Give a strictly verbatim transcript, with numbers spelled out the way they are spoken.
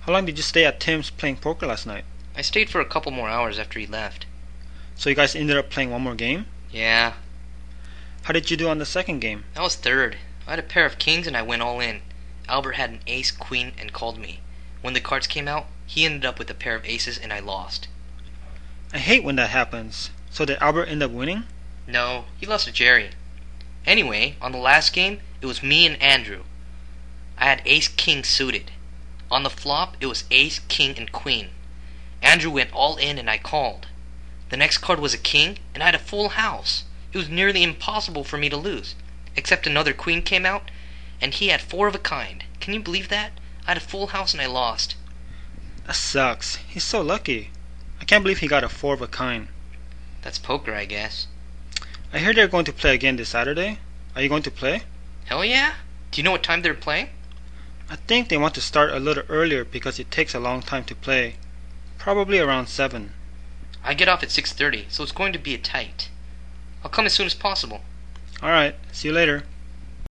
How long did you stay at Tim's playing poker last night? I stayed for a couple more hours after he left. So you guys ended up playing one more game? Yeah. How did you do on the second game? I was third. I had a pair of kings and I went all in. Albert had an ace, queen, and called me. When the cards came out, he ended up with a pair of aces and I lost. I hate when that happens. So did Albert end up winning? No, he lost to Jerry. Anyway, on the last game, it was me and Andrew. I had ace-king suited. On the flop, it was ace, king, and queen. Andrew went all in and I called. The next card was a king, and I had a full house. It was nearly impossible for me to lose. Except another queen came out, and he had four of a kind. Can you believe that? I had a full house and I lost. That sucks. He's so lucky. I can't believe he got a four of a kind. That's poker, I guess. I hear they're going to play again this Saturday. Are you going to play? Hell yeah? Do you know what time they're playing? I think they want to start a little earlier because it takes a long time to play. Probably around seven. I get off at six thirty, so it's going to be a tight. I'll come as soon as possible. Alright, see you later.